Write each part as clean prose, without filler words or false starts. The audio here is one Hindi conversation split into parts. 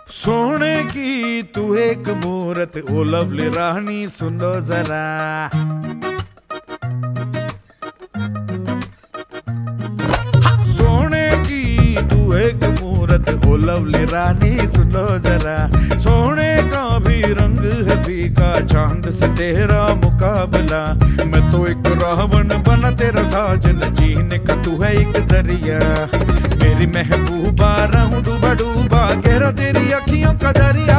सोने की तू एक मूरत, ओ लवली रानी सुनो जरा। सोने की तू एक मूरत, ओ लवली रानी सुनो जरा। सोने का भी रंग है फीका, चांद से तेरा मुकाबला। मैं तो एक रावण बना तेरा साजन, जीने का तू है एक जरिया। मेरी महबूबा रहूं डूबा डूबा, गहरा तेरी अखियों का दरिया।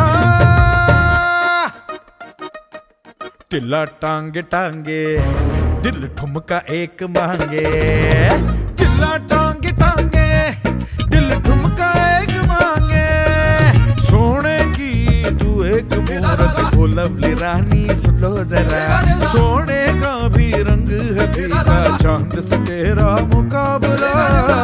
तिल्ला टांगे टांगे दिल ठुमका एक मांगे, तिल्ला टांगे टांगे दिल ठुमका एक मांगे। सोने की तू एक मूरत, ओ लवली रानी सुन लो जरा। सोने का भी रंग है फीका, चांद से तेरा मुकाबला।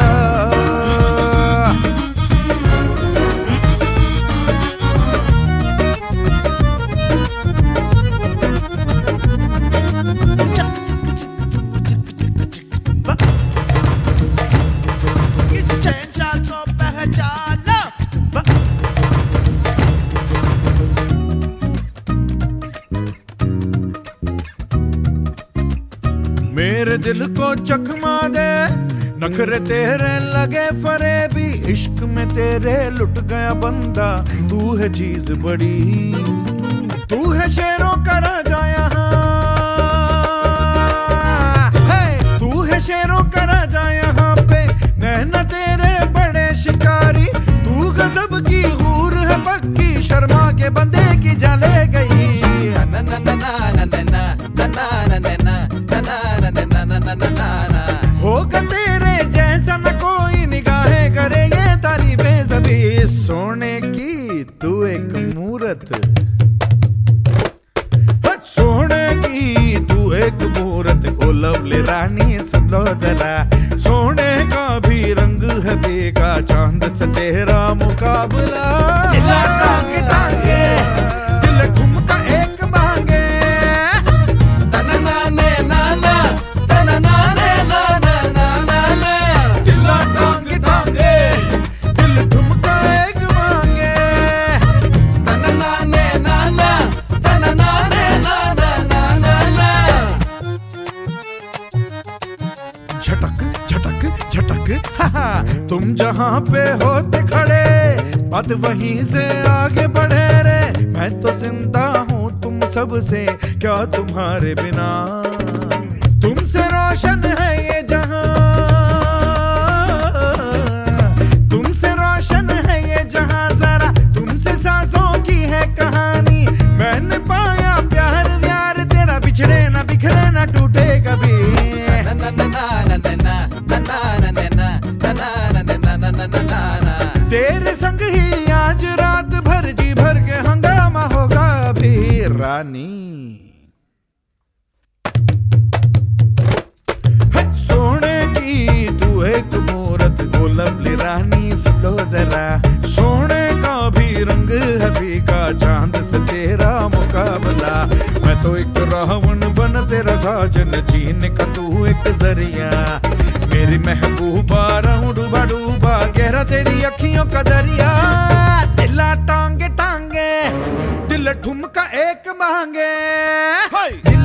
मेरे दिल को चकमा दे, नखरे तेरे लगे फरेबी। इश्क में तेरे लुट गया बंदा, तू है चीज बड़ी। तू है शेरों का राजा यहाँ, तू है शेरों का राजा यहाँ पे। नैना तेरे बड़े शिकारी, तू गजब की हूर है पक्की। शर्मा के बंदे की जान ले गई। होगा तेरे जैसा न कोई, निगाहें करे ये तारीफें सभी। सोने की तू एक मूरत, सोने की तू एक मूरत, ओ लवली रानी सुन लो जरा। सोने का भी रंग है फीका, चांद से तेरा मुकाबला। टांगे टांगे दिल ठुमका एक मांगे, झटक झटक झटक। तुम जहाँ पे होते खड़े, बात वहीं से आगे बढ़े रे। मैं तो जिंदा हूँ तुम सबसे, क्या तुम्हारे बिना। तुमसे रोशन है ये जहाँ, तुमसे रोशन है ये जहाँ। जरा तुमसे सांसों की है कहानी। मैंने पाया प्यार व्यार तेरा, बिछड़े ना बिखरे ना टूटे कभी। तेरे संग ही आज रात भर जी भर के हंगामा होगा भी रानी। सोने की तू एक मूरत, ओ लवली रानी सुन लो जरा। सोने का भी रंग है फीका, चांद से तेरा मुकाबला। मैं तो एक रावण बन तेरा साजन, जीने का तू एक जरिया। मेरी महबूबा रहूं डूबा डूबा, गहरा तेरी अखियों का दरिया। तिल्ला टांगे टांगे दिल ठुमका एक मांगे।